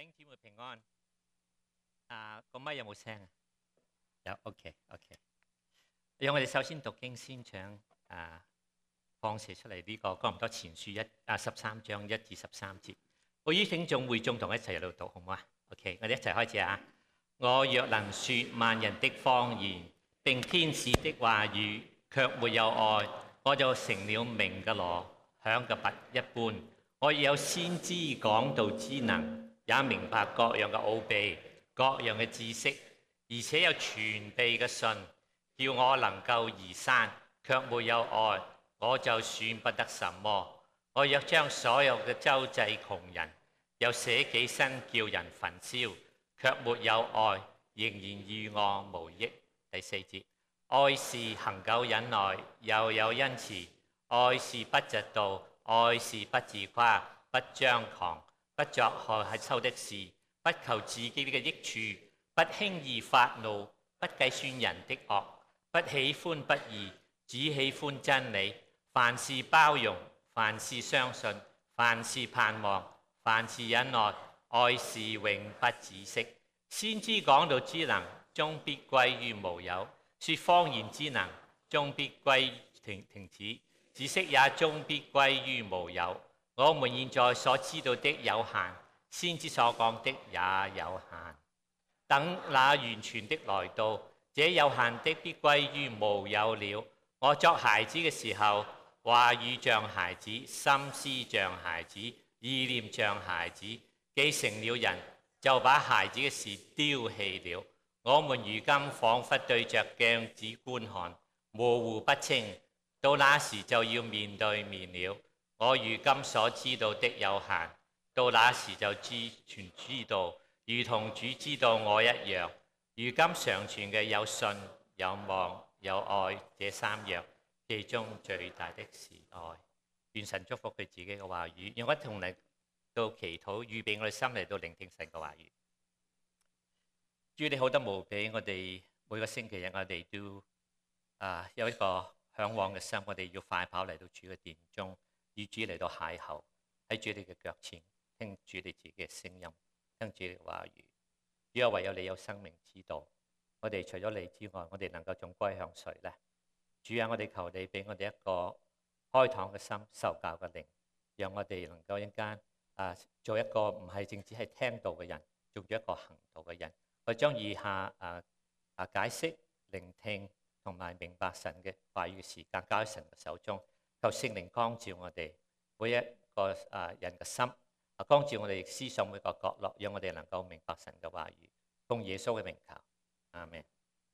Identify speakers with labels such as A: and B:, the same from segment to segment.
A: 弟兄姊妹平安。個咪有冇聲啊？有 ，OK。讓我哋首先讀經先將放射出嚟呢個哥林多前書13章1至13節。我邀請眾會眾同一齊喺度讀，好唔好啊 ？OK， 我哋一齊開始啊！我若能說萬人的方言，並天使的話語，卻沒有愛，我就成了鳴嘅鑼，響嘅鈸一般。我亦有先知講道之能，也明白各樣嘅奧秘，各樣嘅知識，而且有全備嘅信，叫我能夠移山，卻沒有愛，我就算不得什麼。我若將所有嘅周濟窮人，又捨己身叫人焚燒，卻沒有愛，仍然與我無益。第4節，愛是恒久忍耐，又有恩慈；愛是不嫉妒，愛是不自誇，不張狂，不作害羞的事，不求自己嘅益處，不輕易發怒，不計算人的惡，不喜歡不義，只喜歡真理。凡事包容，凡事相信，凡事盼望，凡事忍耐。愛是永不止息。先知講道之能，終必歸於無有；說方言之能，終必歸停止；知識也終必歸於無有。我們現在所知道的有限，先知所講的也有限。等那完全的來到，這有限的必歸於無有了。我作孩子嘅時候，話語像孩子，心思像孩子，意念像孩子。既成了人，就把孩子嘅事丟棄了。我們如今彷彿對着鏡子觀看，模糊不清，到那時就要面對面了。我如今所知道的有限，到那時就全知道，如同主知道我一樣。如今常存嘅有信、有望、有愛，這3樣，其中最大的是愛。願神祝福佢自己嘅話語，讓我同你到祈禱，預備我哋心嚟到聆聽神嘅話語。主，你好得無比，我哋每個星期日我哋都有一個向往嘅心，我哋要快跑嚟到主嘅殿中，與主嚟到邂逅，喺主你嘅腳前聽主你自己嘅聲音，聽主你嘅話語。主啊，唯有你有生命之道，我哋除咗你之外，我哋能夠仲歸向誰呢？主啊，我哋求你俾我哋一個開敞嘅心，受教嘅靈，讓我哋能夠一間做一個唔係淨只係聽道嘅人，做咗一個行道嘅人。我將以下解釋、聆聽同埋明白神嘅話語嘅時間交喺神嘅手中，求聖靈光照我哋每一個人嘅心，光照我哋思想每個角落，讓我哋能夠明白神嘅話語。奉耶穌嘅名求，阿們。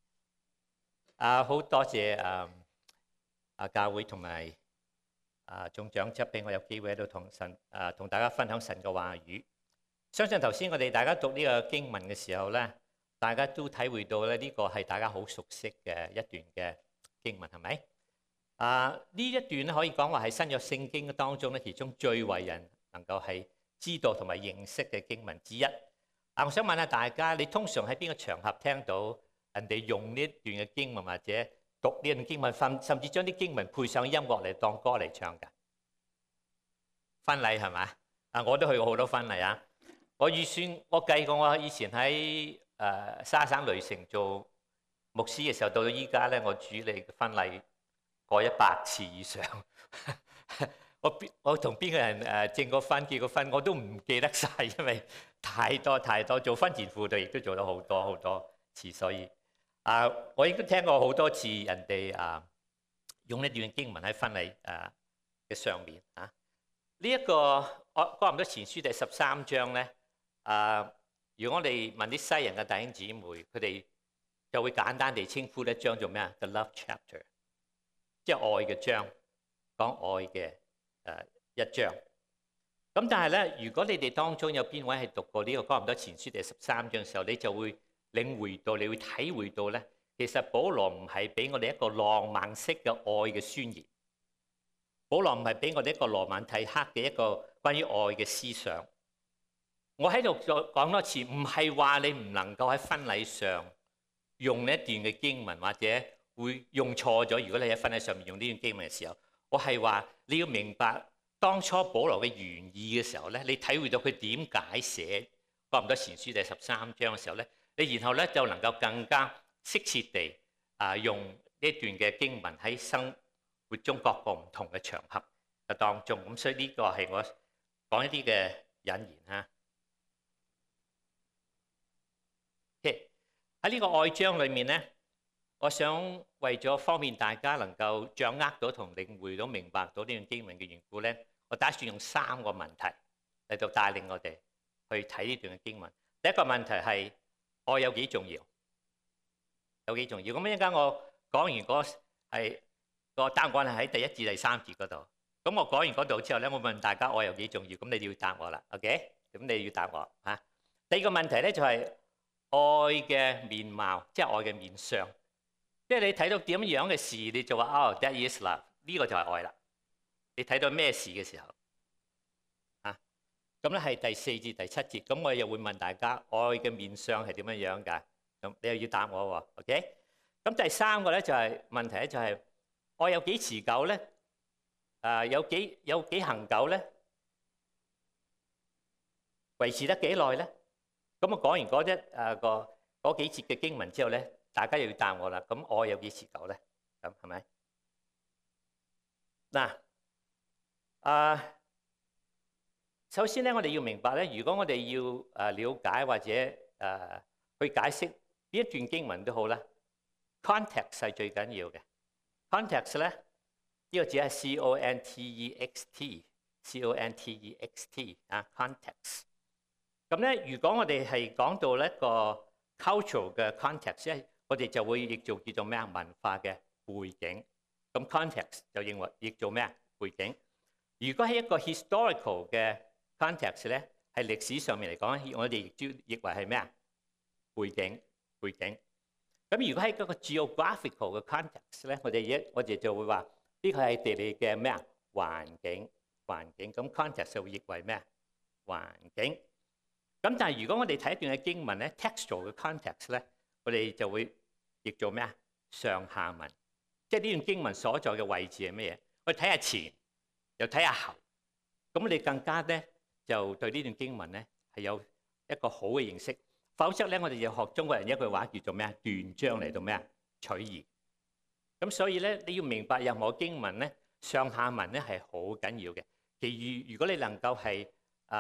A: 好多謝教會同埋眾長執俾我有機會喺度同大家分享神嘅話語。相信頭先我哋大家讀呢個經文嘅時候咧，大家都體會到咧呢個係大家好熟悉嘅一段嘅經文，係咪？呢一段咧可以講話係新約聖經當中咧其中最為人能夠係知道同埋認識嘅經文之一。我想問下大家，你通常喺邊個場合聽到人哋用呢一段嘅經文，或者讀呢段經文，甚至將啲經文配上音樂嚟當歌嚟唱㗎？婚禮係嘛？我都去過好多婚禮啊！我計過，我以前喺沙省雷城做牧師嘅時候，到到依家咧，我主理嘅婚禮過100次以上。我同邊個人證過婚、結過婚，我都唔記得晒，因為太多。做婚前輔導亦都做咗好多次，所以我亦都聽過好多次人哋用呢段經文喺婚禮嘅上面啊。呢一個哥林多前書第13章咧。如果我哋問啲西人嘅弟兄姊妹，佢哋就會簡單地稱呼呢一章做咩啊？ The Love Chapter， 即係愛嘅章，講愛嘅一章。咁但係咧，如果你哋當中有邊位係讀過呢個哥林多前書第13章嘅時候，你就會領會到，你會體會到咧，其實保羅唔係俾我哋一個浪漫式嘅愛嘅宣言，保羅唔係俾我哋一個羅曼蒂克嘅一個關於愛嘅思想。我喺度再講多次，唔係話你唔能夠喺婚禮上用呢一段嘅經文，或者會用錯咗。如果你喺婚禮上面用呢段經文嘅時候，我係話你要明白當初保羅嘅原意嘅時候咧，你體會到佢點解寫哥林多前書第13章嘅時候咧，你然後咧就能夠更加適切地用呢段嘅經文喺生活中各個唔同嘅場合嘅當中。咁所以呢個係我講一啲嘅引言嚇。喺呢個愛章裏面咧，我想為咗方便大家能夠掌握到同領會到明白到呢段經文嘅緣故咧，我打算用3個問題嚟到帶領我哋去睇呢段嘅經文。第一個問題係愛有幾重要？有幾重要？咁一陣間我講完個答案係喺第1至第3節嗰度。咁我講完嗰度之後咧，我問大家愛有幾重要？咁你要答我啦 ，OK？ 咁你要答我嚇。第二個問題咧就係愛嘅面貌，即係愛嘅面相。即係你睇到點樣嘅事，你就話哦 that is love， 呢個就係愛啦。你睇到咩事嘅時候咁咧係第4至第7節。咁我又會問大家愛嘅面相係點樣樣㗎？咁你又要答我喎 ，OK？ 咁第3個咧就係問題咧就係愛有幾持久咧？有幾恆久咧？維持得幾耐咧？咁我講完嗰幾節嘅經文之後咧，大家又要答我啦。咁愛有幾持久咧？咁係咪？首先咧，我哋要明白咧，如果我哋要了解或者去解釋呢一段經文都好啦 ，context 係最緊要嘅。context 咧呢個字係 context 啊 context。咁咧，如果我哋係講到一個 cultural 嘅 context 咧，我哋就會譯做咩啊？文化嘅背景。咁 context 就認為譯做咩啊？背景。如果係一個 historical 嘅 context 咧，係歷史上面嚟講，我哋亦都譯為係咩啊？背景。咁如果喺嗰個 geographical 嘅 context 咧，我哋就會話呢個係地理嘅咩啊？環境。咁 context 就會譯為咩啊？環境。咁但係如果我哋睇一段嘅經文咧 ，textual 嘅 context 咧，我哋就會譯做咩啊？上下文。即係呢段經文所在嘅位置係咩嘢？我哋睇下前，又睇下後。咁你更加咧就對呢段經文咧係有一個好嘅認識。否則咧，我哋就學中國人一句話叫做咩啊？斷章嚟到咩啊？取義。咁所以咧，你要明白任何經文咧，上下文咧係好緊要嘅。其餘如果你能夠係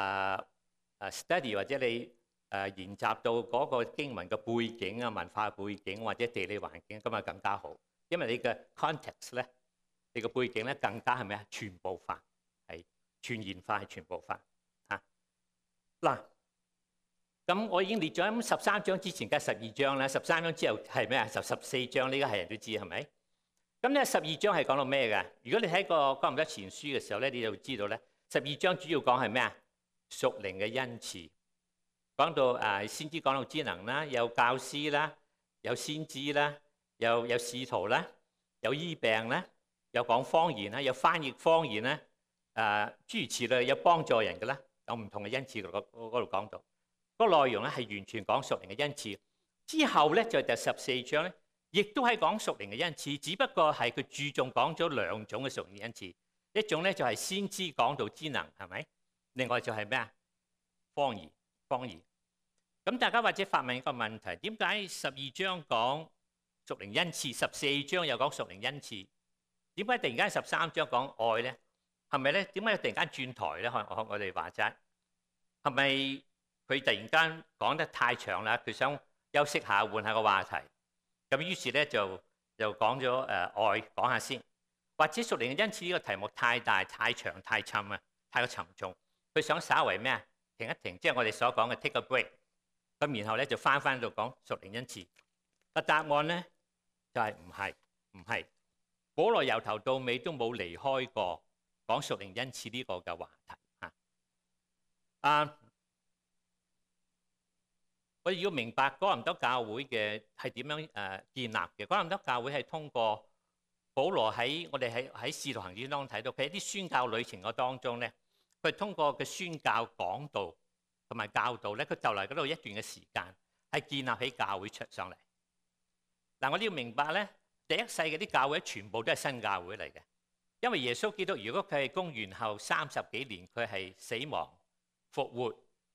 A: study 或者你研習到嗰個經文嘅背景啊、文化背景或者地理環境，咁啊更加好。因為你嘅 context 咧，你嘅背景咧更加係咩啊？全部化，係全然化，係全部化嚇。嗱，咁我已經列咗喺13章之前，梗係12章啦。13章之後係咩啊？就14章，呢個係人都知係咪？咁咧12章係講到咩嘅？如果你睇過哥林多前書嘅時候咧，你就知道咧12章主要講係咩啊？屬靈嘅恩賜，講到先知講到知能啦，有教師啦，有先知啦，有使徒啦，有醫病啦，有講方言啦，有翻譯方言啦，諸如此類，有幫助人嘅啦，有唔同嘅恩賜嗰度講到，嗰個內容咧係完全講屬靈嘅恩賜。之後咧就係第14章咧，亦都係講屬靈嘅恩賜，只不過係佢注重講咗2種嘅屬靈恩賜，一種咧就係先知講到知能，係咪？另外就係咩啊？方言。咁大家或者發問一個問題：點解12章講屬靈恩賜，14章又講屬靈恩賜？點解突然間13章講愛咧？係咪咧？點解突然間轉台咧？我哋話齋係咪佢突然間講得太長啦？佢想休息下，換下個話題。咁於是咧就講咗愛講下先，或者屬靈嘅恩賜呢個題目太大、太長、太沉啊，太過沉重。佢想稍為咩啊？停一停，即係我哋所講嘅 take a break。咁然後咧就翻到講屬靈恩賜。個答案咧就係唔係。保羅由頭到尾都冇離開過講屬靈恩賜呢個嘅話題嚇。我哋要明白哥林多教會嘅係點樣建立嘅。哥林多教會係通過保羅喺我哋喺使徒行傳當中睇到佢喺啲宣教旅程嘅當中咧。佢通過嘅宣教講道同埋教導咧，佢就嚟嗰度一段嘅時間，係建立起教會出上嚟。嗱，我哋要明白咧，第一世嘅啲教會全部都係新教會嚟嘅，因為耶穌基督如果佢係公元後30幾年，佢係死亡復活，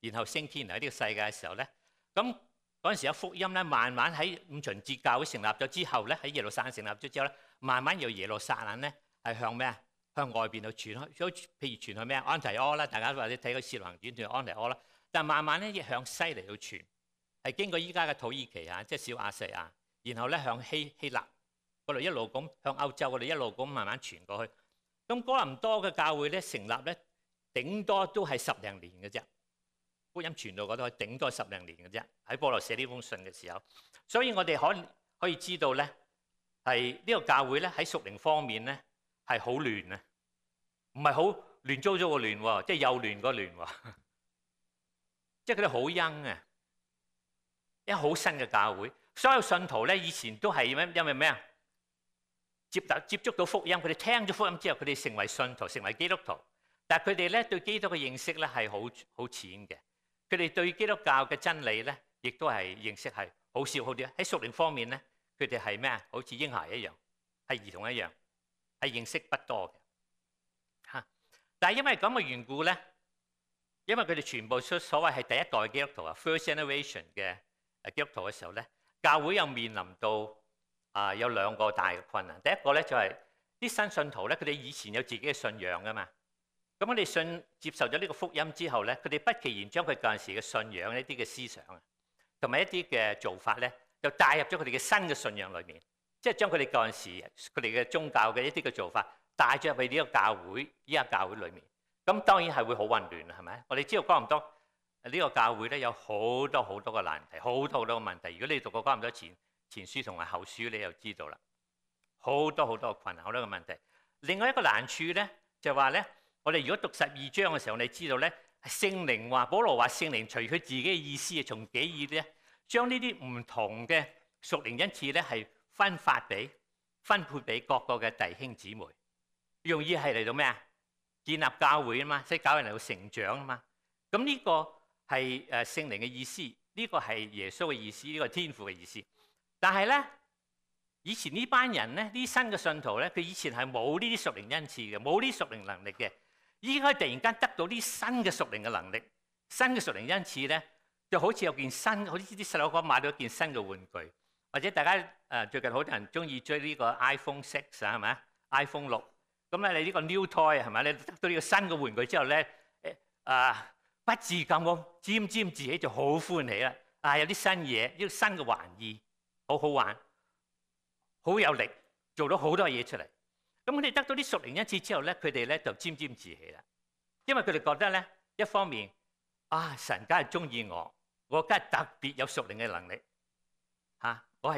A: 然後升天嚟呢個世界嘅時候咧，咁嗰陣時有福音咧，慢慢喺五旬節教會成立咗之後咧，喺耶路撒冷成立咗之後咧，慢慢由耶路撒冷咧係向咩啊？向外邊去傳開，譬如傳去咩安提阿啦，大家或者睇個《使徒行傳》傳安提阿啦。但係慢慢咧亦向西嚟到傳，係經過依家嘅土耳其啊，即係小亞細亞，然後咧向希臘嗰度一路咁向歐洲嗰度一路咁慢慢傳過去。咁哥林多嘅教會咧成立咧，頂多都係10零年嘅啫。福音傳到嗰度頂多10零年嘅啫。喺保羅寫呢封信嘅時候，所以我哋可以知道咧，係呢個教會咧喺屬靈方面咧係好亂啊，唔係好亂糟糟個亂喎，即係又亂個亂喎，即係佢哋好young啊，因為好新嘅教會，所有信徒咧以前都係因為咩啊？接觸到福音，佢哋聽咗福音之後，佢哋成為信徒，成為基督徒。但係佢哋咧對基督嘅認識咧係好淺嘅。佢哋對基督教嘅真理咧，亦都係認識係好少好啲。喺屬靈方面咧，佢哋係咩啊？好似嬰孩一樣，係兒童一樣，係認識不多嘅嚇。但係因為咁嘅緣故咧，因為佢哋全部所謂係第一代基督徒啊 ，first generation 嘅基督徒嘅時候咧，教會又面臨到有2個大嘅困難。第一個咧就係啲新信徒咧，佢哋以前有自己嘅信仰噶嘛。咁我哋接受咗呢個福音之後咧，佢哋不其然將佢嗰陣時嘅信仰一啲嘅思想啊，同埋一啲嘅做法咧，就帶入咗佢哋嘅新嘅信仰裏面，即係將佢哋嗰陣時佢哋嘅宗教嘅一啲嘅做法帶咗入去呢個教會依家教會裏面。咁當然係會好混亂啦，係咪？我哋知道哥林多呢個教會咧有好多好多個難題，好多好多個問題。如果你讀過哥林多前書同埋後書，你就知道啦，好多好多個困難，好多個問題。另外一個難處咧就係話咧。我哋如果讀12章嘅時候，你知道咧，聖靈話保羅話聖靈隨佢自己嘅意思，從己意咧，將呢啲唔同嘅屬靈恩賜咧係分配俾各個嘅弟兄姊妹，用意係嚟到咩啊？建立教會啊嘛，即係教人嚟到成長啊嘛。咁呢個係聖靈嘅意思，呢個係耶穌嘅意思，呢個係天父嘅意思。但係咧，以前呢班人咧，啲新嘅信徒咧，佢以前係冇呢啲屬靈恩賜嘅，冇呢啲屬靈能力嘅。依家突然間得到啲新嘅屬靈嘅能力，新嘅屬靈恩賜咧，就好似有件新，好似啲細佬哥買到一件新嘅玩具，或者大家最近好多人中意追呢個 iPhone 6啊，係咪 iPhone 6，咁咧你呢個 new toy 係咪？你得到呢個新嘅玩具之後咧，不自禁咁沾沾自喜就好歡喜啦！有啲新嘢，呢個新嘅玩意，好好玩，好有力，做到好多嘢出嚟。咁佢哋得到啲屬靈恩賜之後咧，佢哋咧就沾沾自喜啦，因為佢哋覺得咧，一方面神梗係中意我梗係特別有屬靈嘅能力我係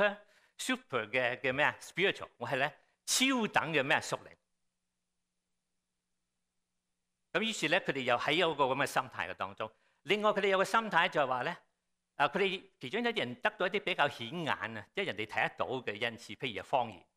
A: super 嘅咩啊 spiritual， 我係咧超等嘅咩屬靈。咁於是咧，佢哋又喺有個咁嘅心態嘅當中。另外佢哋有個心態就係話咧，佢哋其中一啲人得到一啲比較顯眼啊，即係人哋睇得到嘅恩賜，譬如係方言。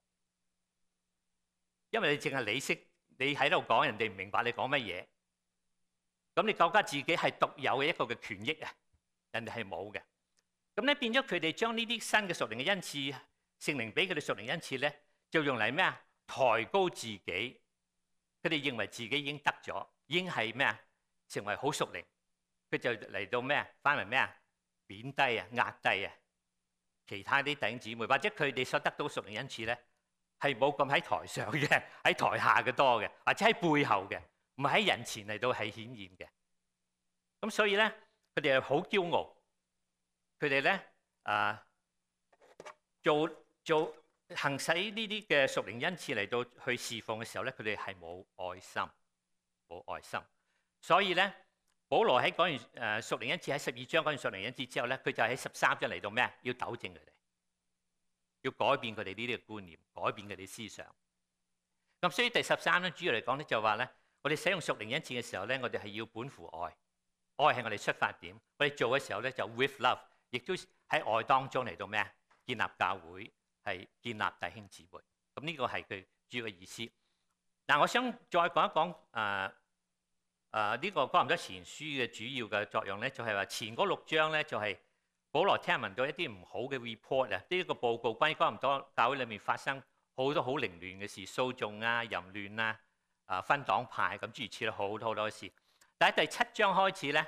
A: 因為你淨係你識，你喺度講，人哋唔明白你講乜嘢，咁你覺得自己係獨有嘅一個嘅權益啊，人哋係冇嘅。咁咧變咗佢哋將呢啲新嘅屬靈嘅恩賜，聖靈俾佢哋屬靈恩賜咧，就用嚟咩啊？抬高自己，佢哋認為自己已經得咗，已經係咩啊？成為好屬靈，佢就嚟到咩啊？翻嚟咩啊？貶低啊，壓低啊，其他啲弟兄姊妹，或者佢哋所得到屬靈恩賜咧。係冇咁喺台上嘅，喺台下嘅多嘅，或者喺背後嘅，唔係喺人前嚟到係顯現嘅。咁所以咧，佢哋係好驕傲，佢哋咧行使呢啲嘅屬靈恩賜嚟到去侍奉嘅時候咧，佢哋係冇愛心，冇愛心。所以咧，保羅喺講完屬靈恩賜喺12章講完屬靈恩賜之後咧，佢就喺13章嚟到咩啊？要糾正佢哋。要改變佢哋呢啲嘅觀念，改變佢哋思想。咁所以第13咧，主要嚟講咧就話咧，我哋使用屬靈恩賜嘅時候咧，我哋係要本乎愛，愛係我哋出發點。我哋做嘅時候咧就 with love， 亦都喺愛當中嚟到咩啊？建立教會，係建立弟兄姊妹。咁呢個係佢主要嘅意思。嗱，我想再講一講呢個哥林多前書嘅主要嘅作用咧，就係話前嗰6章咧就係。保羅聽聞到一啲唔好嘅 report 啊，呢個報告關於哥林多教會裏面發生好多好凌亂嘅事，訴訟啊、淫亂啊、分黨派咁諸如此類好多好多事。但喺第7章開始咧，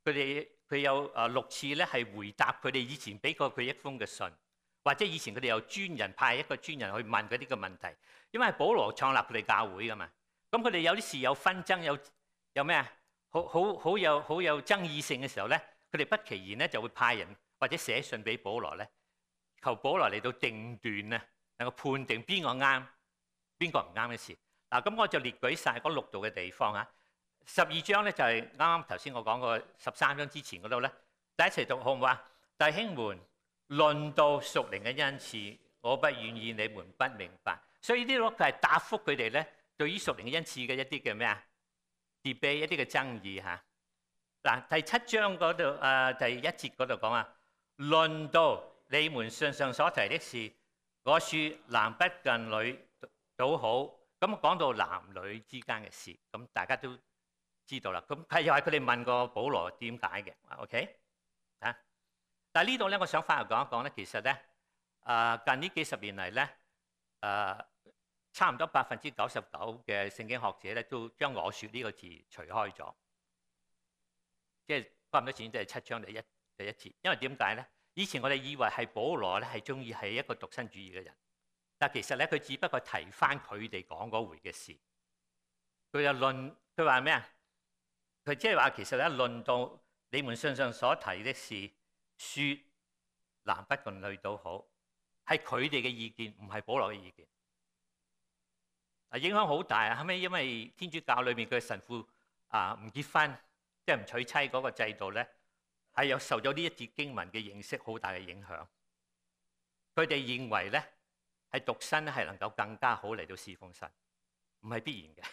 A: 佢有6次咧係回答佢哋以前俾過佢一封嘅信，或者以前佢哋有專人派一個專人去問嗰啲嘅問題。因為保羅創立佢哋教會噶嘛，咁佢哋有啲事有紛爭，有咩啊？好有爭議性嘅時候咧，佢哋不其然咧就會派人或者寫信俾保羅咧，求保羅嚟到定斷啊，能夠判定邊個啱，邊個唔啱嘅事。嗱，咁我就列舉晒嗰6度嘅地方啊。12章咧就係啱啱頭先我講過13章之前嗰度咧，第一齊讀好唔好啊？弟兄們，論到屬靈嘅恩賜，我不願意你們不明白。所以呢度佢係答覆佢哋咧，對於屬靈嘅恩賜嘅一啲嘅咩啊 debate 一啲嘅爭議嚇。嗱，第7章嗰度第1節嗰度講啊，論到你們信上所提的事，我説男不近女倒好。咁講到男女之間嘅事，咁大家都知道啦。咁又係佢哋問過保羅點解嘅 ，OK 啊？但係呢度咧，我想翻嚟講一講咧，其實咧近呢幾十年嚟咧差唔多99%嘅聖經學者咧，都將我説呢個字除開咗，即係差唔多前都係7章第一節。因為點解咧？以前我哋以為係保羅咧係中意係一個獨身主義嘅人，但其實咧佢只不過提翻佢哋講嗰回嘅事。佢又論，佢話咩啊？佢即係話其實咧論到你們信上所提的事，説男不近女倒好，係佢哋嘅意見，唔係保羅嘅意見。影響好大啊！後尾因為天主教裏面嘅神父唔結婚，即係唔娶妻嗰個制度咧，係有受咗呢一節經文嘅認識好大嘅影響。佢哋認為咧係獨身係能夠更加好嚟到侍奉神，唔係必然嘅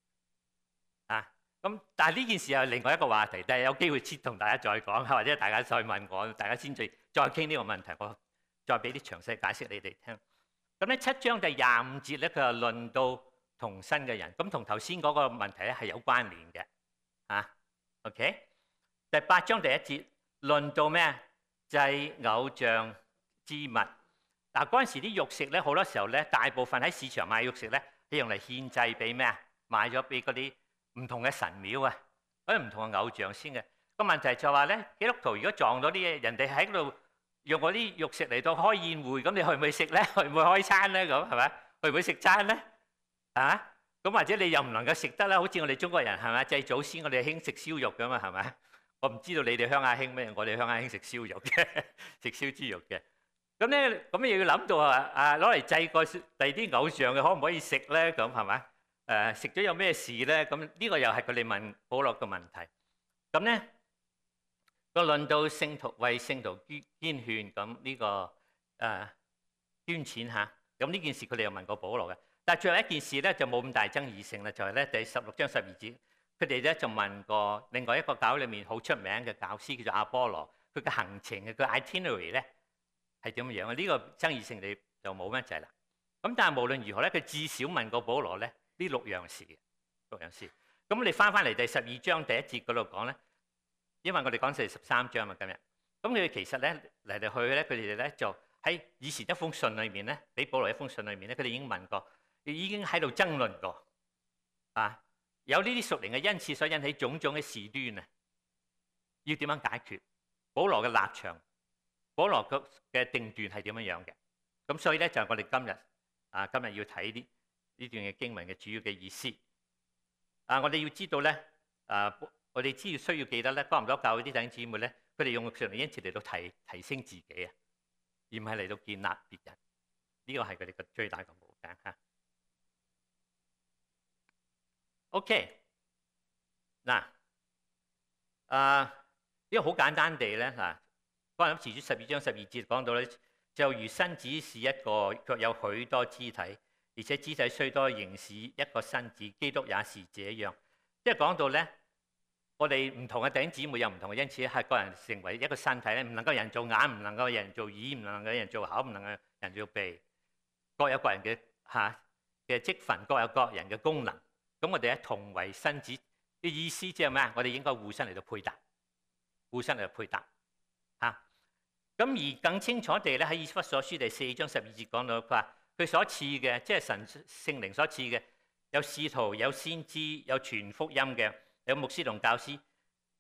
A: 咁但係呢件事係另外一個話題，但係有機會先同大家再講，或者大家再問我，大家先再傾呢個問題，我再俾啲詳細解釋你哋聽。咁咧7章第25節咧，佢就論到同身嘅人，咁同頭先嗰個問題咧係有關聯嘅OK。第8章第1節論到咩？祭偶像之物。嗱，嗰陣時啲肉食咧，好多時候咧，大部分喺市場買肉食咧，係用嚟獻祭俾咩啊？賣咗俾嗰啲唔同嘅神廟啊，嗰啲唔同嘅偶像先嘅。個問題就話咧，基督徒如果撞到啲嘢，人哋喺嗰度用嗰啲肉食嚟到開宴會，咁你去唔去食咧？去唔去開餐咧？咁係咪？去唔去食餐咧？咁或者你又唔能夠食得啦？好似我哋中國人係咪？祭祖先我哋興食燒肉㗎嘛，係咪？我唔知道你哋鄉下興咩，我哋鄉下興食燒肉嘅，食燒豬肉嘅。咁咧，咁又要諗到攞嚟祭個第二啲偶像嘅，可唔可以食咧？咁係咪？食咗有咩事咧？咁呢個又係佢哋問保羅嘅問題。咁咧個論到聖徒為聖徒捐獻，咁呢個捐錢嚇。咁呢件事佢哋又問過保羅嘅。但係最後一件事咧就冇咁大爭議性啦，就係咧第16章12節，佢哋咧就問過另外一個教會裏面好出名嘅教師叫做阿波羅，佢嘅行程嘅佢 itinerary 咧係點樣啊？呢個爭議性你就冇乜滯啦。咁但係無論如何咧，佢至少問過保羅咧呢6樣事，6樣事。咁我哋翻嚟第12章第1節嗰度講咧，因為我哋講第13章嘛今日。咁佢哋其實咧嚟嚟去咧，佢哋咧就喺以前一封信裏面咧，俾保羅一封信裏面咧，佢哋已經問過。已經喺度爭論過有呢啲屬靈嘅恩賜所引起種種嘅事端啊，要點樣解決？保羅嘅立場，保羅嘅定斷係點樣樣嘅？咁所以咧就係我哋今日要睇呢段嘅經文嘅主要嘅意思。我哋要知道咧我哋需要記得咧，哥林多教會啲弟兄姊妹咧，佢哋用屬靈恩賜嚟到提升自己啊，而唔係嚟到建立別人。呢個係佢哋嘅最大嘅毛病嚇。OK， 嗱，呢個好簡單地咧，哥林多前書12章12節講到咧，就如身子是一個，卻有許多肢體，而且肢體雖多，仍是一個身子。基督也是這樣。即係講到咧，我哋唔同嘅弟兄姊妹有唔同嘅恩賜，係個人成為一個身體咧，唔能夠人做眼，唔能夠人做耳，唔能夠人做口，唔能夠人做鼻，各有各人嘅職分，各有各人嘅功能。咁我哋咧同為身子嘅意思即係咩啊？我哋應該互相嚟到配搭，互相嚟到配搭嚇。咁而更清楚地咧喺以弗所書第4章12節講到，佢話佢所賜嘅，即係神聖靈所賜嘅，有使徒、有先知、有傳福音嘅，有牧師同教師，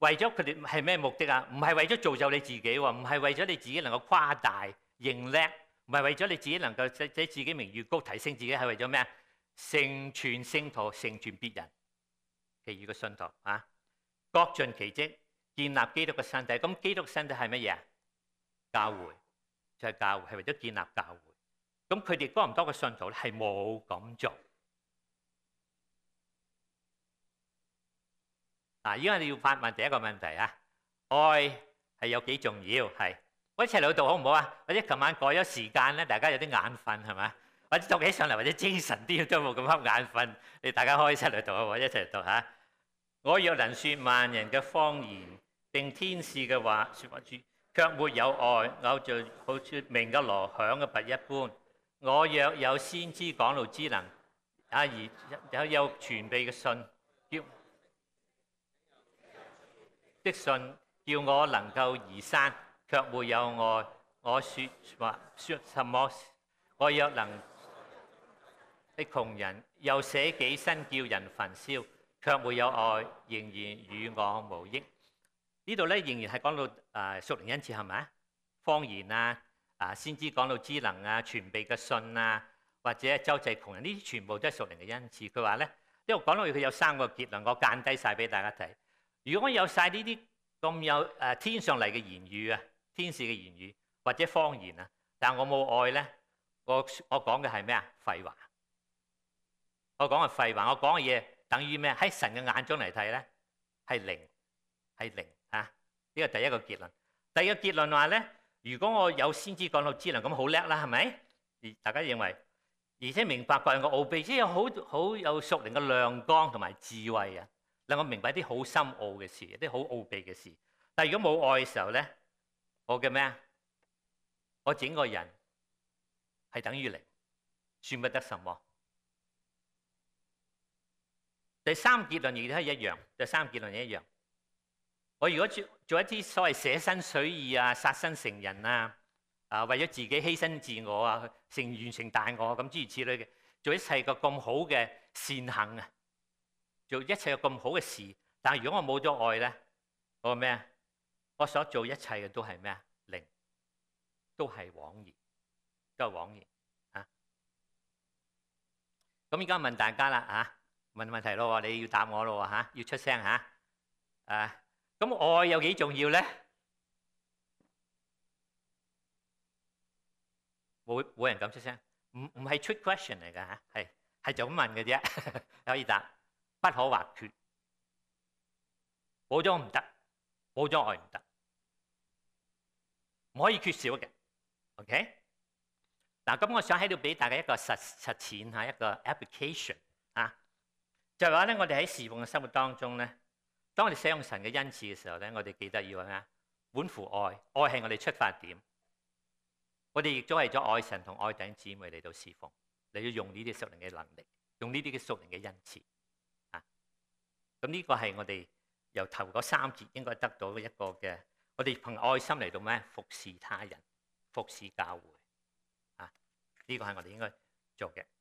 A: 為咗佢哋係咩目的啊？唔係為咗造就你自己喎，唔係為咗你自己能夠誇大認叻，唔係為咗你自己能夠使自己名譽高提升自己，係為咗咩啊？成全聖徒，成全別人，其餘嘅信徒啊，各盡其職，建立基督嘅身體。咁基督嘅身體係乜嘢啊？教會，就係教會，係為咗建立教會。咁佢哋多唔多嘅信徒咧？係冇咁做。嗱，依家你要發問第一個問題啊，愛係有幾重要？係，我一齊嚟讀好唔好啊？或者琴晚改咗時間咧，大家有啲眼瞓係咪？或者讀起上嚟或者精神啲都冇咁瞌眼瞓。你大家可以一齊嚟讀好唔好？一齊嚟讀嚇。我若能説萬人嘅方言，並天使嘅話説話處，卻沒有愛，我就好似鳴嘅鑼響嘅拔一般。我若有先知講道之能，而有傳秘嘅信，的信叫我能夠移山，卻沒有愛，我説什麼？我若能的窮人，又捨己身叫人焚燒，卻沒有愛，仍然與我無益。呢度咧仍然係講到屬靈恩賜係咪啊？方言啊，先知講到知能啊，傳秘嘅信啊，或者周濟窮人，呢啲全部都係屬靈嘅恩賜。佢話咧，因為講到佢有3個結論，我間低晒俾大家睇。如果我有晒呢啲咁有天上嚟嘅言語啊，天使嘅言語或者方言啊，但我冇愛咧，我講嘅係咩啊？廢話。我講嘅廢話，我講嘅嘢等於咩？喺神嘅眼中嚟睇咧，係零，係零啊！呢個第一個結論。第二個結論話咧，如果我有先知講到知能，咁好叻啦，係咪？而大家認為，而且明白各樣嘅奧秘，即係好有屬靈嘅亮光同埋智慧啊，令我明白啲好深奧嘅事，啲好奧秘嘅事。但係如果冇愛嘅時候咧，我嘅咩啊？我整個人係等於零，算不得什麼。第三結論亦都係一樣。第三結論一樣。我如果做一啲所謂捨身取義啊、殺身成仁啊、為咗自己犧牲自我啊、完成大我咁諸如此類嘅，做一切個咁好嘅善行啊，做一切個咁好嘅事。但係如果我冇咗愛咧，我咩啊？我所做一切嘅都係咩啊？零，都係枉然，都係枉然啊！咁而家問大家啦嚇。問問題咯，你要答我咯嚇，要出聲嚇。咁愛有幾重要咧？冇人敢出聲，唔係 trick question 嚟㗎嚇，係就咁問嘅啫。可以答，不可或缺，冇咗唔得，冇咗愛唔得，唔可以缺少嘅。OK， 嗱，咁我想喺度俾大家一個實踐嚇，一個 application 啊。就係話咧，我哋喺侍奉嘅生活當中咧，當我哋使用神嘅恩賜嘅時候咧，我哋記得要咩？本乎愛，愛係我哋出發點。我哋亦都係咗愛神同愛弟兄姊妹嚟到侍奉，嚟到用呢啲屬靈嘅能力，用呢啲嘅屬靈嘅恩賜啊。咁呢個係我哋由頭嗰3節應該得到一個嘅，我哋憑愛心嚟到咩？服侍他人，服侍教會啊。呢個係我哋應該做嘅。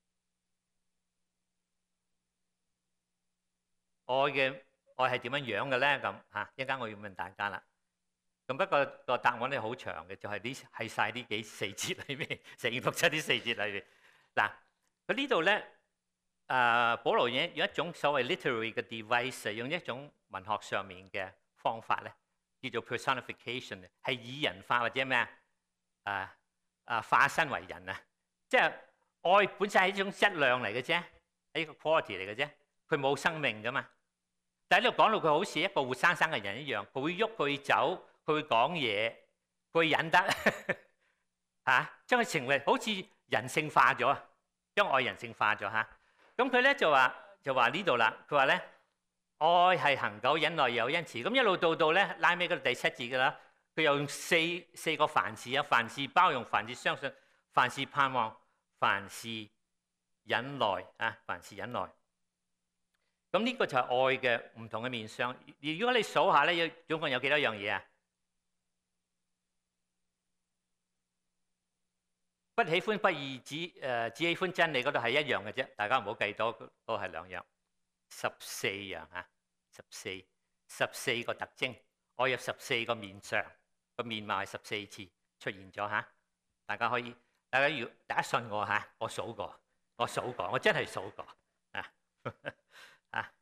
A: 愛係點樣樣嘅咧？咁嚇，一陣間我要問大家啦。咁不過個答案咧好長嘅，就係喺晒呢4節裏面，成6、7啲4節裏面。嗱，佢呢度咧，保羅用一種所謂 literary 嘅 device， 用一種文學上面嘅方法咧，叫做 personification， 係以人化或者咩化身為人啊。即係愛本身係一種質量嚟嘅啫，係一個 quality 嚟嘅啫，佢冇生命噶嘛。但係呢度講到佢好似一個活生生嘅人一樣，佢會喐，佢會走，佢會講嘢，佢會忍得嚇，將佢成為好似人性化咗，將愛人性化咗嚇。咁佢咧就話呢度啦，佢話咧愛係恆久忍耐有恩慈。咁一路到咧拉尾嗰度第7節㗎啦，佢又用四個凡事啊，凡事包容，凡事相信，凡事盼望，凡事忍耐啊，凡事忍耐。咁呢個就係愛嘅唔同嘅面相。如果你數下咧，總共有幾多樣嘢啊？不喜歡不義，只喜歡真理嗰度係一樣嘅啫。大家唔好計多，嗰係2樣，14樣嚇，14 14個特徵，愛有14個面相，個面貌係14次出現咗嚇。大家信我嚇，我數過，我真係數過啊啊！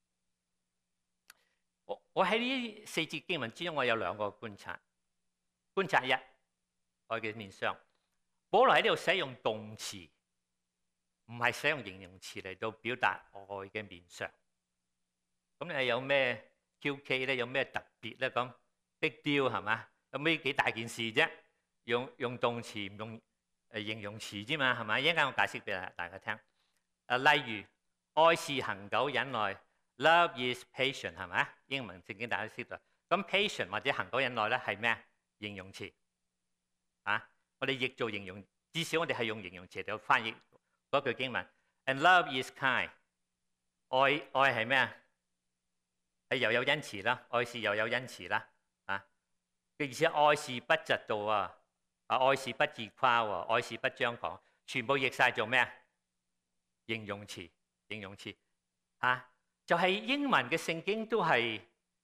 A: 我喺呢4節經文之中，我有2個觀察。觀察一，愛嘅面相，保羅喺呢度使用動詞，唔係使用形容詞嚟到表達愛嘅面相。咁你有咩 QK 咧？有咩特別咧？咁 big deal 係嘛？有咩幾大件事啫？用動詞唔用形容詞啫嘛，係咪？一陣間我解釋俾大家聽。例如愛是恆久忍耐 ，love is patient 係咪？英文正經大家知道。咁 patient 或者恆久忍耐咧係咩？形容詞啊！我哋譯做形容，至少我哋係用形容詞嚟翻譯嗰句經文。And love is kind， 愛係咩啊？係又有恩慈啦，愛是又有恩慈啦啊！而且愛是不嫉妒啊，愛是不自誇喎，愛是不張狂，全部譯晒做咩啊？形容詞啊！就係英文嘅聖經都係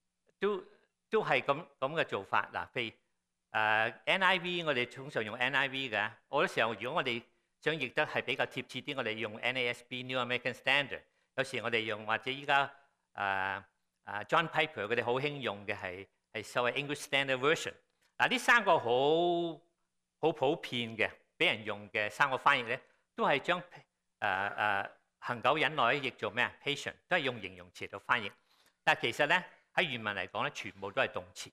A: 咁嘅做法嗱。譬如NIV， 我哋通常用 NIV 嘅。好多時候，如果我哋想譯得係比較貼切啲，我哋用 NASB（New American Standard）。有時我哋用或者依家John Piper 佢哋好興用嘅係所謂 English Standard Version。嗱，呢3個好普遍嘅，俾人用嘅3個翻譯咧，都係將恆久忍耐譯做咩啊 ？Patient 都係用形容詞嚟到翻譯。但係其實咧喺原文嚟講咧，全部都係動詞。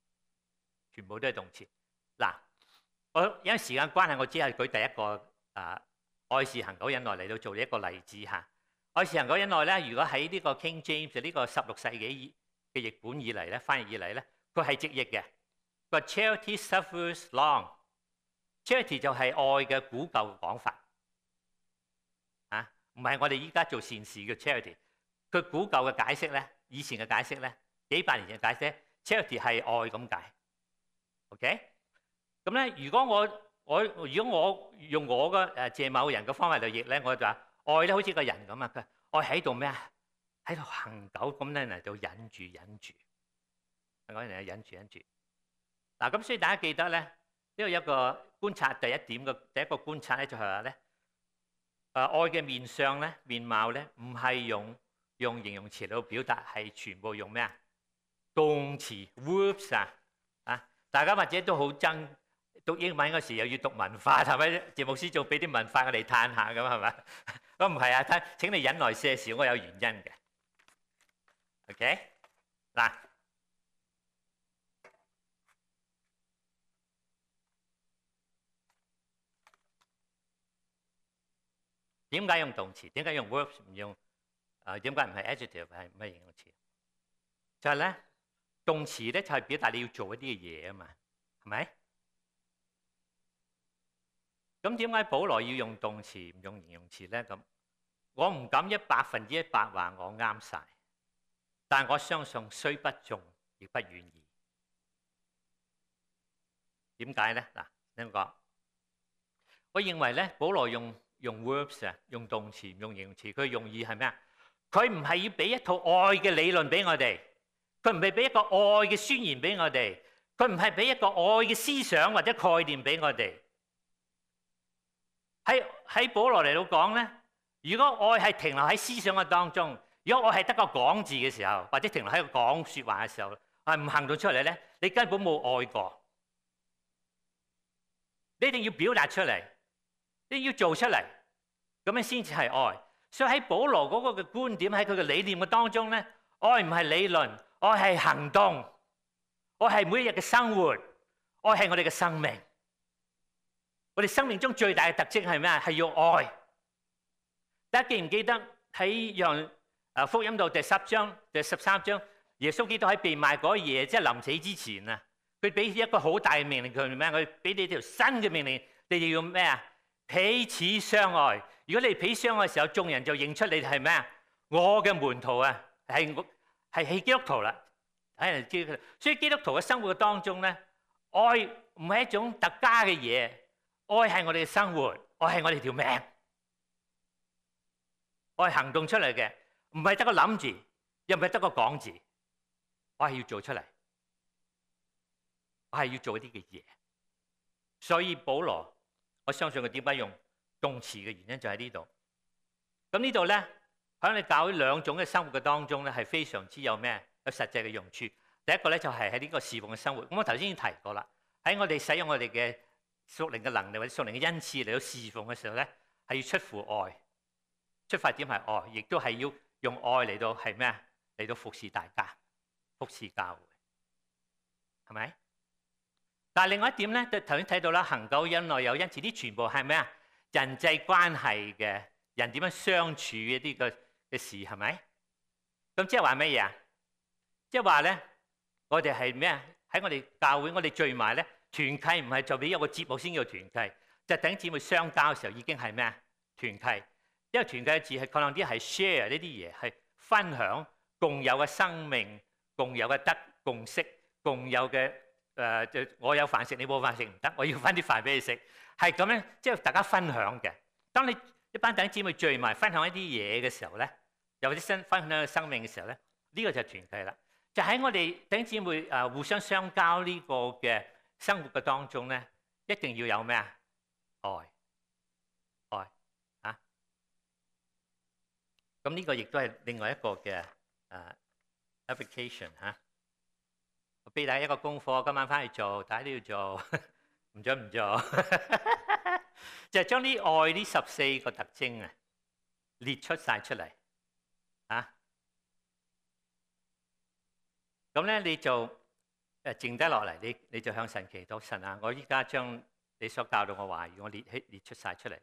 A: 嗱，我因為時間關係，我只係舉第一個愛是恆久忍耐嚟到做一個例子嚇。愛是恆久忍耐咧，如果喺呢個 King James 呢個16世紀嘅譯本以嚟咧，翻譯以嚟咧，佢係直譯嘅。佢話 Charity suffers long。Charity 就係愛嘅古舊嘅講法啊，唔係我哋依家做善事嘅 charity。佢古舊嘅解釋咧，以前嘅解釋咧，幾百年前嘅解釋 ，charity 係愛咁解。OK， 咁咧，如果我用我嘅借某人嘅方法嚟譯咧，我就話愛咧好似個人咁啊，佢愛喺度咩啊？喺度恆久咁咧嚟到忍住，講人係忍住。嗱，咁所以大家記得咧，呢度有一個觀察，第一個觀察咧就係話咧，愛嘅面相咧、面貌咧，唔係用形容詞嚟到表達，係全部用咩啊？動詞 verbs 啊！大家或者都好憎讀英文嗰時又要讀文法，係咪？節目師做俾啲文法我哋嘆下咁係咪？咁唔係啊，請你忍耐些少，我有原因嘅。OK， 嗱，點解用動詞？點解用 verbs 唔用？點解唔係 adjective 係唔係形容詞？就係咧。動詞咧就係表達你要做一啲嘅嘢啊嘛，係咪？咁點解保羅要用動詞唔用形容詞咧？咁我唔敢100%話我啱晒，但我相信雖不中亦不遠矣。點解咧？嗱，聽我講，我認為咧，保羅用 verbs 啊，用動詞唔用形容詞，佢用意係咩啊？佢唔係要俾一套愛嘅理論俾我哋。佢唔係俾一個愛嘅宣言俾我哋，佢唔係俾一個愛嘅思想或者概念俾我哋。喺保羅嚟到講咧，如果愛係停留喺思想嘅當中，如果愛係得個講字嘅時候，或者停留喺個講説話嘅時候，係唔行動出嚟咧，你根本冇愛過。你一定要表達出嚟，你要做出嚟，咁樣先至係愛。所以喺保羅嗰個嘅觀點，喺佢嘅理念嘅當中咧，愛唔係理論。愛係行動，愛係每一日嘅生活，愛係我哋嘅生命。我哋生命中最大嘅特徵係咩啊？係要愛。大家記唔記得喺約翰福音度第13章，耶穌基督喺被賣嗰夜，即係臨死之前啊，佢俾一個好大嘅命令佢咩？佢俾你條新嘅命令，你哋要咩啊？彼此相愛。如果你彼此相愛嘅時候，眾人就認出你係咩啊？我嘅門徒啊，係基督徒啦，所以基督徒嘅生活當中咧，愛唔係一種特加嘅嘢，愛係我哋嘅生活，愛係我哋條命，愛係行動出嚟嘅，唔係得個諗字，又唔係得個講字。 我係要做出嚟，我係要做一啲嘅嘢。所以保羅，我相信佢點解用動詞嘅原因就喺呢度。咁呢度咧，喺你教會兩種嘅生活嘅當中咧，係非常之有咩？有實際嘅用處。第一個咧就係喺呢個侍奉嘅生活。咁我頭先已經提過啦，喺我哋使用我哋嘅屬靈嘅能力或者屬靈嘅恩賜嚟到侍奉嘅時候咧，係要出乎愛，出發點係愛，亦都係要用愛嚟到係咩啊？嚟到服侍大家，服侍教會，係咪？但係另外一點咧，頭先睇到啦，恒久忍耐有恩慈，啲全部係咩啊？人際關係嘅人點樣相處一啲嘅事，係咪？咁即係話乜嘢啊？即係話咧，我哋係咩啊？喺我哋教會，我哋聚埋咧，團契唔係就俾一個節目先叫團契，就弟兄姊妹相交嘅時候已經係咩啊？團契，因為團契嘅字係可能啲係 share 呢啲嘢，係分享共有嘅生命、共有嘅德、共識、共有嘅我有飯食，你冇飯食唔得，我要分啲飯俾你食，係咁樣，即係大家分享嘅。當你一班弟兄姊妹聚埋分享一啲嘢嘅時候咧，又或者分享生命嘅時候咧，呢個就係團契啦。就喺我哋弟兄姊妹互相相交呢個嘅生活嘅當中咧，一定要有咩啊？愛啊！咁呢個亦都係另外一個嘅application 嚇。我俾大家一個功課，今晚翻去做，大家都要做，唔做，就係將啲愛呢14個特徵啊列出晒出嚟啊！咁咧你就靜低落嚟，你就向神祈禱，神啊，我依家將你所教導我話語，我列出晒出嚟。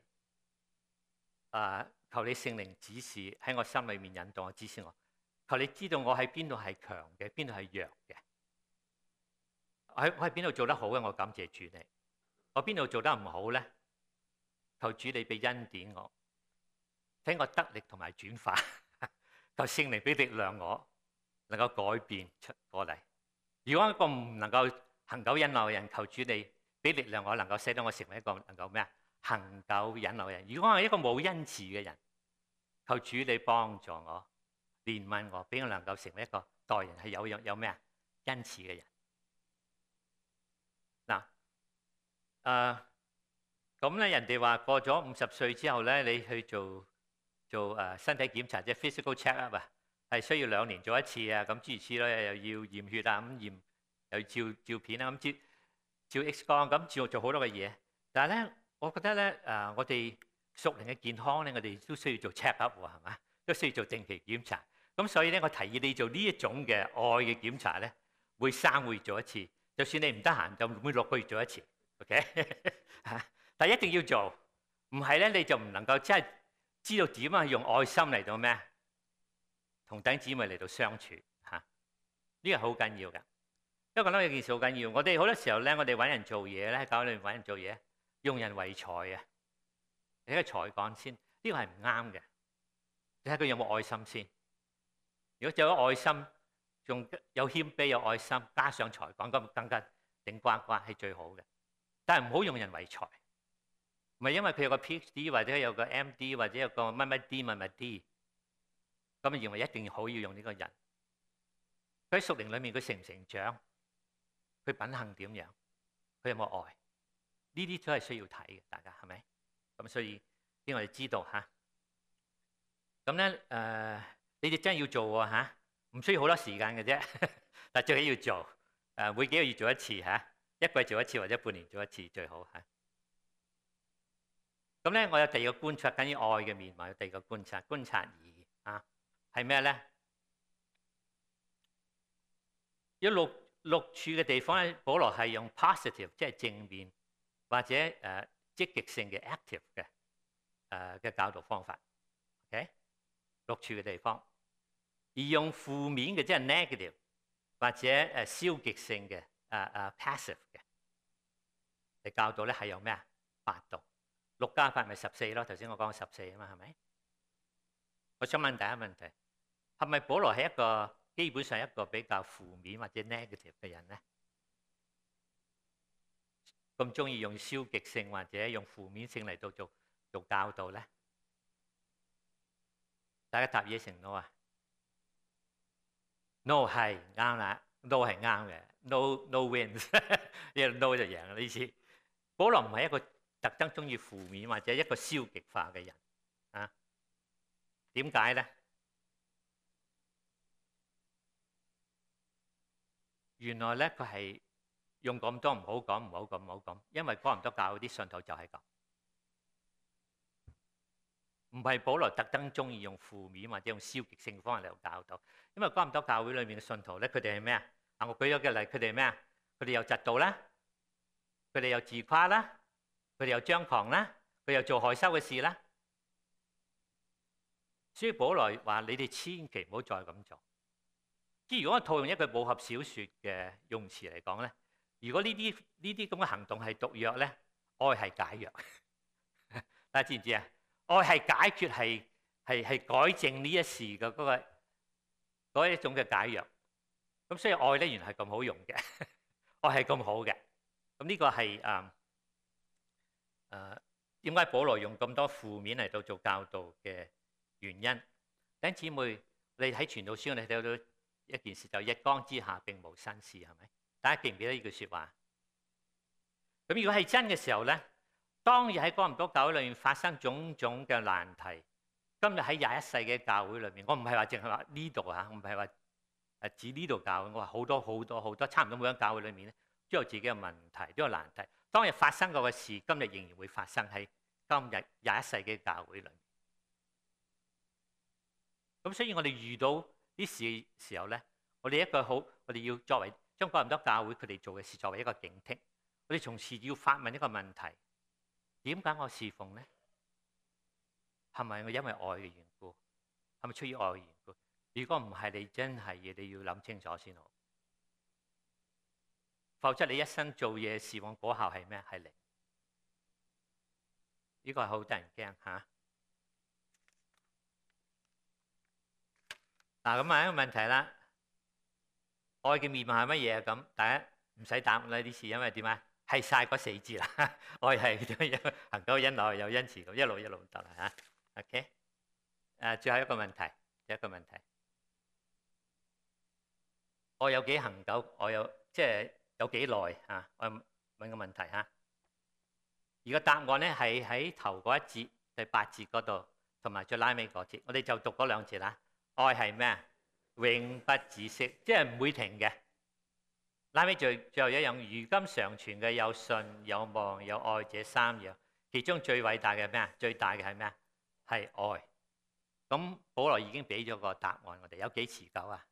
A: 求你聖靈指示喺我心裏面引導我，指示我。求你知道我喺邊度係強嘅，邊度係弱嘅。我喺邊度做得好嘅，我感謝主你。我邊度做得唔好咧？求主你俾恩典我，睇我得力同埋轉化。求聖靈俾力量我，能夠改變出過嚟。如果一個唔能夠恒久忍耐嘅人，求主你俾力量我，能夠使到我成為一個能夠咩啊？恒久忍耐嘅人。如果我係一個冇恩慈嘅人，求主你幫助我、憐憫我，俾我能夠成為一個待人係有咩啊？恩慈嘅人。嗱，咁咧人哋話過咗50歲之後咧，你去做身體檢查，即係 physical check up 啊，係需要2年做一次啊。咁諸如此類，又要驗血啊，咁驗又要照片啊，咁照 X 光，咁做好多嘅嘢。但係咧，我覺得咧我哋屬靈嘅健康咧，我哋都需要做 check up 喎，係嘛？都需要做定期檢查。咁所以咧，我提議你做呢一種嘅愛嘅檢查咧，每3個月做一次。就算你唔得閒，就每6個月做一次。OK， 但係一定要做，唔係咧你就唔能夠真係知道點樣用愛心嚟到咩？同弟兄姊妹嚟到相處嚇，呢個好緊要㗎。因為覺得有件事好緊要，我哋好多時候咧，我哋揾人做嘢咧，喺教會裏面揾人做嘢，用人為財啊，你睇個才幹先，呢個係唔啱嘅。你睇佢有冇愛心先？如果有咗愛心，仲有謙卑有愛心，加上才幹，咁更加頂呱呱係最好嘅。但係唔好用人為財，唔係因為佢有個 PhD 或者有個 MD 或者有個乜乜 D 乜乜 D，咁認為一定好要用呢個人。佢喺屬靈裏面佢成唔成長，佢品行點樣，佢有冇愛，呢啲都係需要睇嘅，大家係咪？咁所以俾我哋知道嚇。咁咧你哋真係要做喎嚇，唔需要好多時間嘅啫，但最緊要做，每幾個月做一次嚇。1季做一次或者半年做一次最好嚇。咁咧，我有第二個觀察，關於愛嘅面貌。有第二個觀察2啊，係咩咧？有六處嘅地方咧，保羅係用 positive， 即係正面或者積極性嘅 active 嘅教導方法。OK， 6處嘅地方，而用負面嘅即係 negative 或者消極性嘅。passive 嘅嚟教導咧係有咩啊？8度，6加8咪14咯。頭先我講14啊嘛，係咪？我想問第一個問題，係咪保羅係一個基本上一個比較負面或者 negative 嘅人咧？咁中意用消極性或者用負面性嚟到做教導咧？大家答嘢成 no 啊 No 係啱啦，No 係啱嘅，No wins，因為 No 就贏啦呢次。保羅唔係一個特登中意負面或者一個消極化嘅人啊。點解咧？原來咧佢係用咁多唔好講，唔好咁，唔好咁，因為哥林多教會啲信徒就係咁，唔係保羅特登中意用負面或者用消極性方法嚟教導。因為哥林多教會裏面嘅信徒咧，佢哋係咩啊？嗱，我舉咗個例，佢哋係咩啊？佢哋有嫉妒啦，佢哋有自誇啦，佢哋有張狂啦，佢又做害羞嘅事啦。所以保羅話：你哋千祈唔好再咁做。即如果我套用一句武俠小説嘅用詞嚟講咧，如果呢啲咁嘅行動係毒藥咧，愛係解藥。大家知唔知啊？愛係解決，係改正呢一事嘅嗰一種嘅解藥。咁所以愛咧原來係咁好用嘅，愛係咁好嘅。咁呢個係點解保羅用咁多負面嚟到做教導嘅原因？弟兄姊妹，你喺傳道書你睇到一件事，就日光之下並無新事，係咪？大家記唔記得呢句説話？咁如果係真嘅時候咧，當日喺哥林多教會裏面發生種種嘅難題，今日喺21世嘅教會裏面，我唔係話淨係話呢度嚇，我唔係話指呢度教會，我話好多好多好多，差唔多每間教會裏面咧都有自己嘅問題，都有難題。當日發生過嘅事，今日仍然會發生喺今日21世嘅教會裏面。咁所以我哋遇到啲事時候咧，我哋我哋要作為將哥林多教會佢哋做嘅事作為一個警惕，我哋從事要發問一個問題：點解我侍奉咧？係咪我因為愛嘅緣故？係咪出於愛嘅緣故？如果唔係，你真係你要諗清楚先好。否則你一生做嘢侍奉果效係咩？係零。呢個係好得人驚嚇。嗱，咁問一個問題啦，愛嘅面貌係乜嘢啊？咁大家唔使答啦啲事，因為點啊？係晒嗰4字啦。愛係恒久忍耐，有恩慈，咁一路得啦嚇。OK， 最後一個問題，愛有幾恒久？愛有即係有幾耐啊？我問個問題嚇。而個答案咧係喺頭嗰一節第8節嗰度，同埋最拉尾嗰節，我哋就讀嗰2節啦。愛係咩啊？永不止息，即係唔會停嘅。拉尾最後一樣，如今常存嘅有信、有望、有愛這3樣，其中最偉大嘅咩啊？最大嘅係咩啊？係愛。咁保羅已經俾咗個答案我哋，有幾持久啊？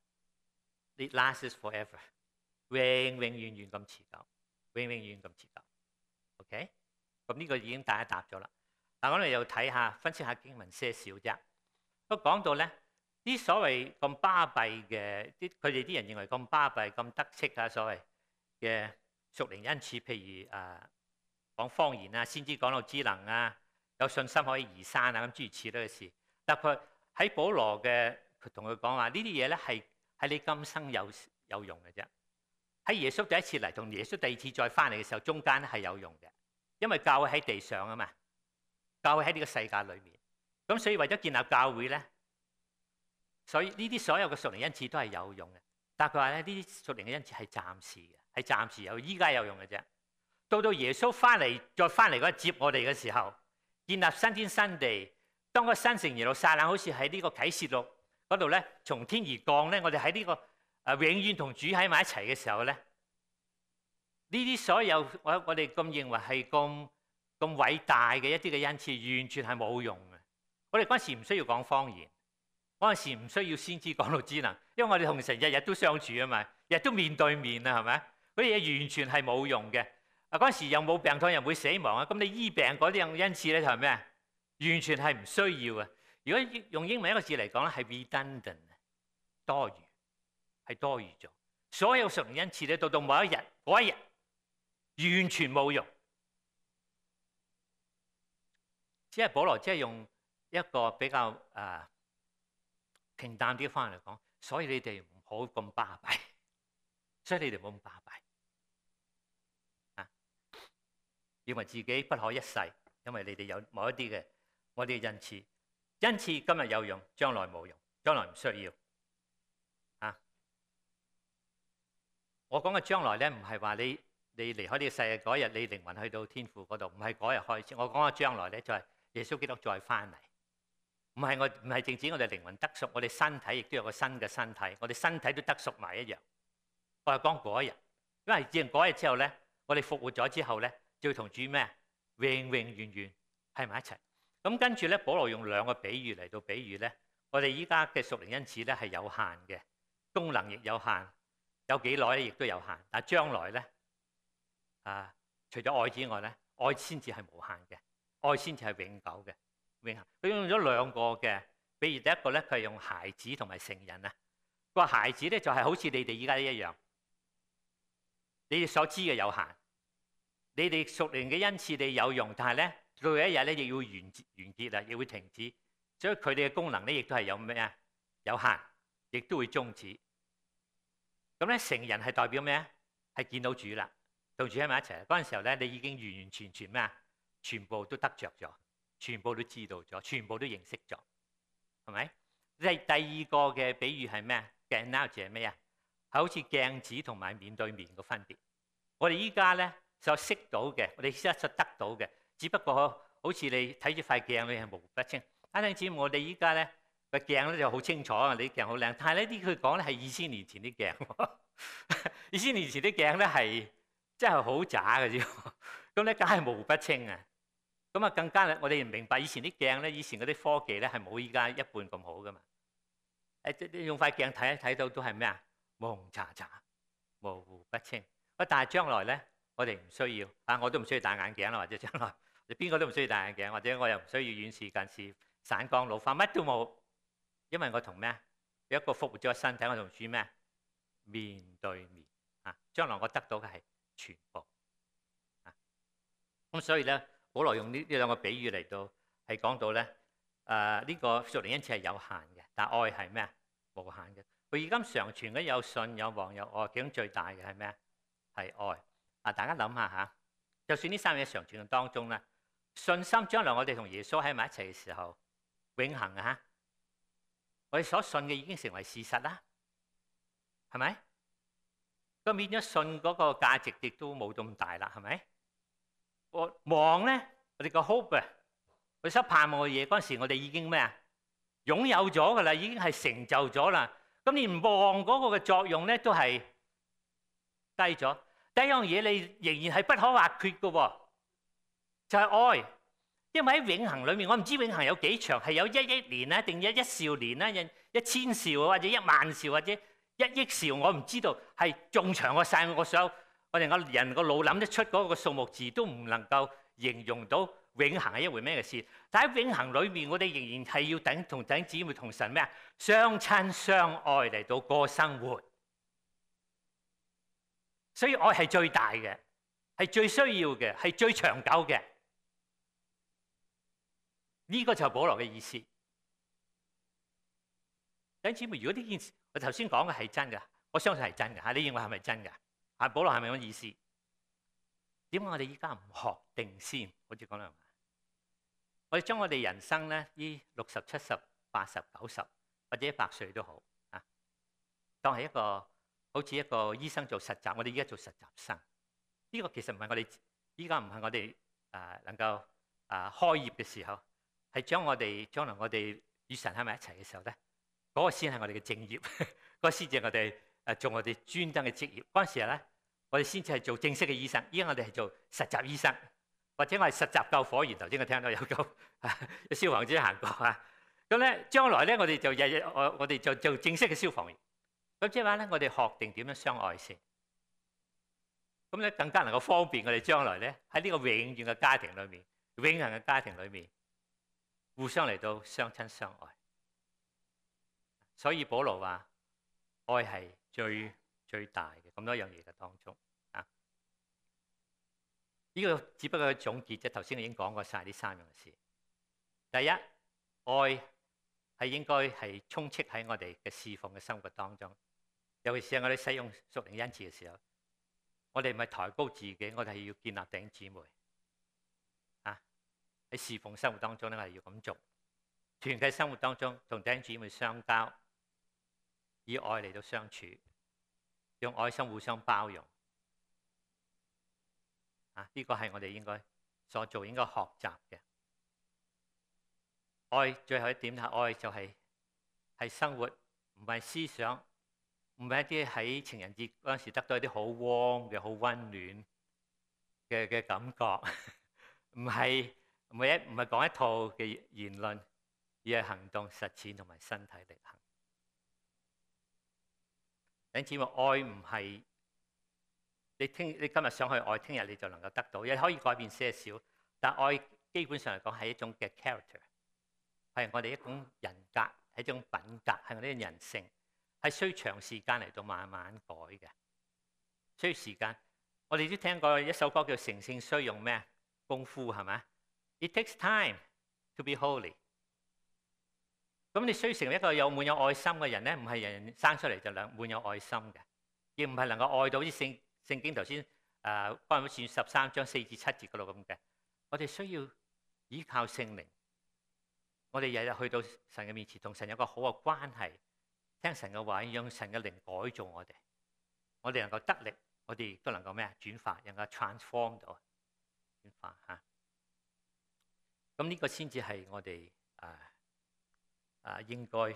A: It lasts forever， 永遠咁持久，永遠咁持久。OK， 咁呢個已經大家答咗啦。嗱，我哋又睇下分析下經文些少啫。都講到咧，啲所謂咁巴閉嘅佢哋啲人認為咁巴閉、咁得戚啊，所謂嘅屬靈恩賜，譬如講方言啊、先知講到知能啊、有信心可以移山啊，咁諸如此類嘅事。但佢喺保羅嘅同佢講話，呢啲嘢咧係你今生有用嘅啫。喺耶穌第一次嚟同耶穌第二次再翻嚟嘅時候，中間咧係有用嘅，因為教會喺地上啊嘛，教會喺呢個世界裏面。咁所以為咗建立教會咧，所以呢啲所有嘅屬靈恩賜都係有用嘅。但係佢話咧，呢啲屬靈嘅恩賜係暫時嘅，係暫時有，依家有用嘅啫。到耶穌再翻嚟嗰接我哋嘅時候，建立新天新地，當個新城耶路撒冷好似喺呢個啟示錄嗰度咧，從天而降咧，我哋喺呢個永遠同主喺埋一齊嘅時候咧，呢啲所有我哋咁認為係咁偉大嘅一啲嘅恩賜，完全係冇用嘅。我哋嗰陣時唔需要講方言，嗰陣時唔需要先知講到知能，因為我哋同神日日都相處啊嘛，日日都面對面啊，係咪？嗰啲嘢完全係冇用嘅。嗰陣時又冇病痛，又唔會死亡啊。咁你醫病嗰啲恩賜咧就係咩？完全係唔需要嘅。如果用英文一個字嚟講咧，係 redundant， 多餘，係多餘咗。所有屬靈恩賜咧，到某一日嗰一日完全冇用。只係保羅即係用一個比較平淡啲嘅方法嚟講，所以你哋唔好咁巴閉，所以你哋唔好咁巴閉啊！認為自己不可一世，因為你哋有某一啲嘅我哋嘅恩賜，今日有用，將來冇用，將來唔需要啊！ 我講嘅將來咧，唔係話你離開呢個世界嗰日，你靈魂去到天父嗰度，唔係嗰日開始。我講嘅將來咧，就係耶穌基督再翻嚟。唔係淨止我哋靈魂得贖，我哋身體亦都有個新嘅身體，我哋身體都得贖埋一樣。我係講嗰一日，因為自從嗰日之後咧，我哋復活咗之後咧，就要同主咩？永永遠遠喺埋一齊。咁跟住咧，保羅用兩個比喻嚟到比喻咧，我哋依家嘅屬靈恩賜咧係有限嘅，功能亦有限，有幾耐咧亦都有限。但係將來咧，除咗愛之外咧，愛先至係無限嘅，愛先至係永久嘅。永恆，佢用咗兩個嘅，比如第一個咧，佢係用孩子同埋成人啊。個孩子咧就係好似你哋依家一樣，你哋所知嘅有限，你哋屬靈嘅恩賜你有用，但係咧到有一日咧亦要完結啦，亦會停止，所以佢哋嘅功能咧亦都係有咩啊？有限，亦都會終止。咁咧成人係代表咩啊？係見到主啦，同主喺埋一齊嗰陣時候咧，你已經完完全全咩啊？全部都得着咗。全部都知道咗，全部都認識咗，係咪？第二個嘅比喻係咩啊？鏡 analogy 係咩啊？係好似鏡子同埋面對面嘅分別。我哋依家咧所識到嘅，我哋所得到嘅，只不過好似你睇住塊鏡，你係模糊不清。但係只我哋依家咧個鏡咧就好清楚啊，你啲鏡好靚。但係呢啲佢講咧係2000年前啲鏡，2000年前啲鏡咧係真係好渣嘅啫。咁咧梗係模糊不清啊！咁啊，更加我哋唔明白以前啲鏡咧，以前嗰啲科技咧係冇依家一半咁好噶嘛。用塊鏡睇一睇到都係咩啊？蒙查查、模糊不清。但係將來咧，我哋唔需要啊，我都唔需要戴眼鏡啦，或者將來你邊個都唔需要戴眼鏡，或者我又唔需要遠視、近視、散光、老花，乜都冇，因為我同咩啊？有一個復活咗嘅身體，我同主咩啊？面對面啊！將來我得到嘅係全部啊。咁所以咧。保羅用呢兩個比喻嚟到係講到咧，呢個屬靈恩賜係有限嘅，但愛係咩啊？無限嘅。佢而今常存嘅有信、有望、有愛，其中最大嘅係咩啊？係愛。大家諗下嚇，就算呢三樣常存嘅當中咧，信心將來我哋同耶穌喺埋一齊嘅時候，永恆啊！我哋所信嘅已經成為事實啦，係咪？咁變咗信嗰個價值亦都冇咁大啦，係咪？我望咧，我哋個 hope 啊，我所盼望嘅嘢嗰陣時，我哋已經咩啊？擁有咗噶啦，已經係成就咗啦。咁連望嗰個嘅作用咧，都係低咗。第一樣嘢你仍然係不可或缺嘅喎，就係愛。因為喺永恆裏面，我唔知永恆有幾長，係有1億年啦，定1兆年啦，1000兆或者1萬兆或者1億兆，我唔知道，係仲長過曬我所有。我哋個人個腦諗得出嗰個數目字都唔能夠形容到永恆係一回咩嘅事。但喺永恆裏面，我哋仍然係要同弟兄姊妹同神咩啊？相親相愛嚟到過生活。所以愛係最大嘅，係最需要嘅，係最長久嘅。呢個就係保羅嘅意思。弟兄姊妹，如果呢件事我頭先講嘅係真嘅，我相信係真嘅嚇。你認為係咪真嘅？保羅係咪咁意思？點解我哋依家唔學定先？好似講兩話，我哋將我哋人生咧，呢60、70、80、90或者100歲都好啊，當係一個好似一個醫生做實習。我哋依家做實習生，呢個其實唔係我哋依家唔係我哋能夠開業嘅時候，係將我哋將來我哋與神喺埋一齊嘅時候咧，嗰個先係我哋嘅正業，嗰個先至係我哋做我哋專登嘅職業。嗰陣時咧，我哋先至係做正式嘅醫生。依家我哋係做實習醫生，或者我係實習救火員。頭先我聽到有消防車行過啊。咁咧，將來咧，我哋就我哋就做正式嘅消防員。咁即係話咧，我哋學定點樣相愛先。咁咧，更加能夠方便我哋將來咧，喺呢個永遠嘅家庭裏面，永恆嘅家庭裏面，互相嚟到相親相愛。所以保羅話，愛係最大嘅咁多樣嘢嘅當中啊。呢個只不過係總結啫。頭先我已經講過晒呢三樣嘅事。第一，愛係應該係充斥喺我哋嘅侍奉嘅生活當中，尤其是係我哋使用屬靈恩賜嘅時候，我哋唔係抬高自己，我哋係要建立弟兄姊妹啊。喺侍奉生活當中咧，我哋要咁做。團契生活當中，同弟兄姊妹相交，以愛嚟到相處。 用愛心互相包容。呢個係我哋應該所做、應該學習嘅。愛最後一點係愛就係生活，唔係思想，唔係一啲喺情人節嗰陣時得到一啲好 warm 嘅、好溫暖嘅感覺，唔係講一套嘅言論，而係行動實踐同埋身體力行。因此，愛唔係你今日想去愛，聽日你就能夠得到，亦可以改變些少。但愛基本上嚟講係一種嘅 character， 係我哋一種人格，係一種品格，係我哋嘅人性，係需要長時間嚟到慢慢改嘅，需要時間。我哋都聽過一首歌叫《成聖需用咩功夫》，係咪 ？It takes time to be holy。咁你需要成為一個滿有愛心嘅人咧，唔係人人生出嚟就滿有愛心嘅，亦唔係能夠愛到啲聖經頭先哥林多前書13章4至7節嗰度咁嘅。我哋需要依靠聖靈，我哋日日去到神嘅面前，同神有個好嘅關係，聽神嘅話，讓神嘅靈改造我哋，我哋能夠得力，我哋亦都能夠咩轉化，能夠 transform 到轉化嚇。咁呢個先至係我哋應該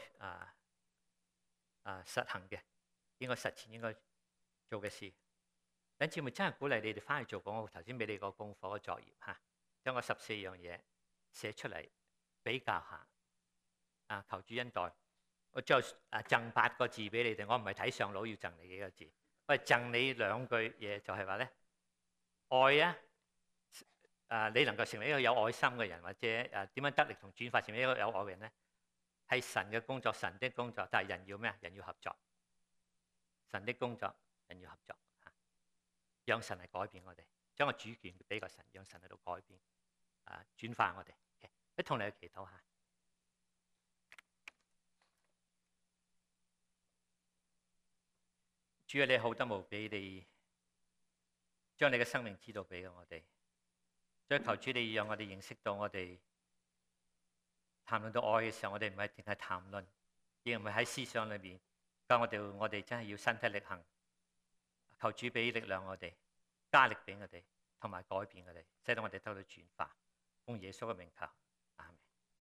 A: 實行嘅，應該實踐，應該做嘅事。弟兄姊妹，真係鼓勵你哋翻去做我頭先俾你個功課嘅作業嚇，將個14樣嘢寫出嚟比較下。求主恩待。我最後贈8個字俾你哋，我唔係睇上腦要贈你幾個字，我係贈你2句嘢，就係話咧，愛你能夠成為一個有愛心嘅人，或者點樣得力同轉化成為一個有愛嘅人咧？係神嘅工作，神的工作，但係人要咩？人要合作。神的工作，人要合作嚇，讓神嚟改變我哋，將個主權俾個神，讓神喺度改變轉化我哋。一同你去祈禱下。主啊，你好得無比，你將你嘅生命知道俾我哋。再求主你讓我哋認識到我哋。談論到愛嘅時候，我哋唔係淨係談論，亦唔係喺思想裏面教我哋真係要身體力行。求主俾力量我哋，加力俾我哋，同埋改變我哋，使到我哋得到轉化。奉耶穌嘅名求。